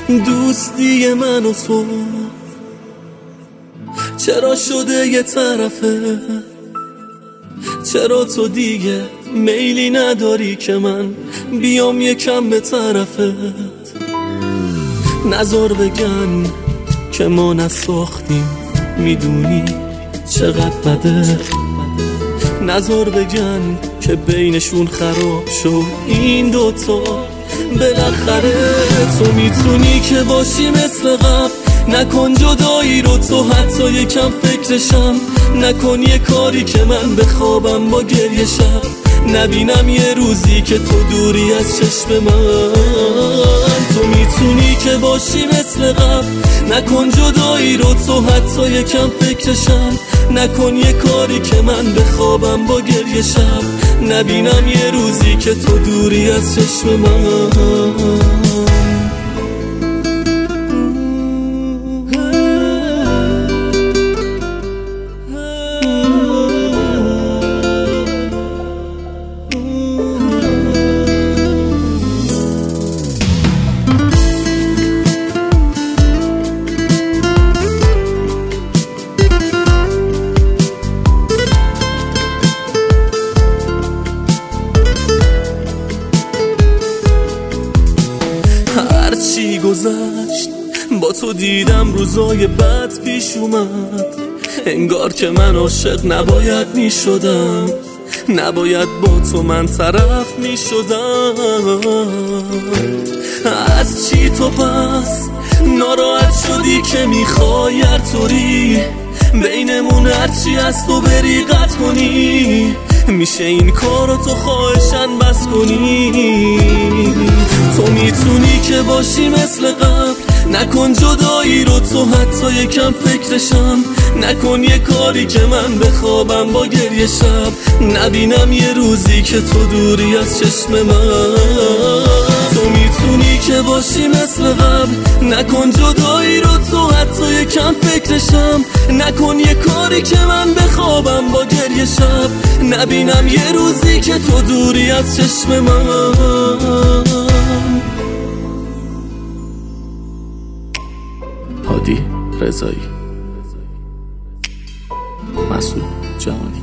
دوستی من و تو چرا شده یه طرفه؟ چرا تو دیگه میلی نداری که من بیام یکم به طرفت؟ نذار بگن که ما نساختیم، میدونی چقدر بده. نذار بگن که بینشون خراب شد این دوتا بالاخره. تو میتونی که باشی مثل قبل، نکن جدایی رو تو حتی یکم فکرشم. نکن یه کاری که من بخوابم با گریه شب، نبینم یه روزی که تو دوری از چشم من. تو میتونی که باشی مثل قبل، نکن جدایی رو تو حتی یکم فکرشم. نکن یه کاری که من بخوابم با گریه شب، نبینم یه روزی که تو دوری از چشم من. هرچی گذشت با تو دیدم روزای بد پیش اومد. انگار که من عاشق نباید می شدم، نباید با تو من طرف می شدم. از چی تو پس ناراحت شدی که میخوای هر طوری بینمون هرچی از تو بری قطع کنی؟ میشه این کارو تو خواهشن بس کنی؟ تو میتونی که باشی مثل قبل، نکن جدایی رو تو حتی یکم فکرشم. نکن یه کاری که من بخوابم با گریه شب، نبینم یه روزی که تو دوری از چشم من. تو میتونی که باشی مثل قبل، نکن جدایی رو تو حتی یکم فکرشم. نکن یه کاری که من بخوابم با گریه شب، نبینم یه روزی که تو دوری از چشم من. هادی رضایی، مسعود جهانی.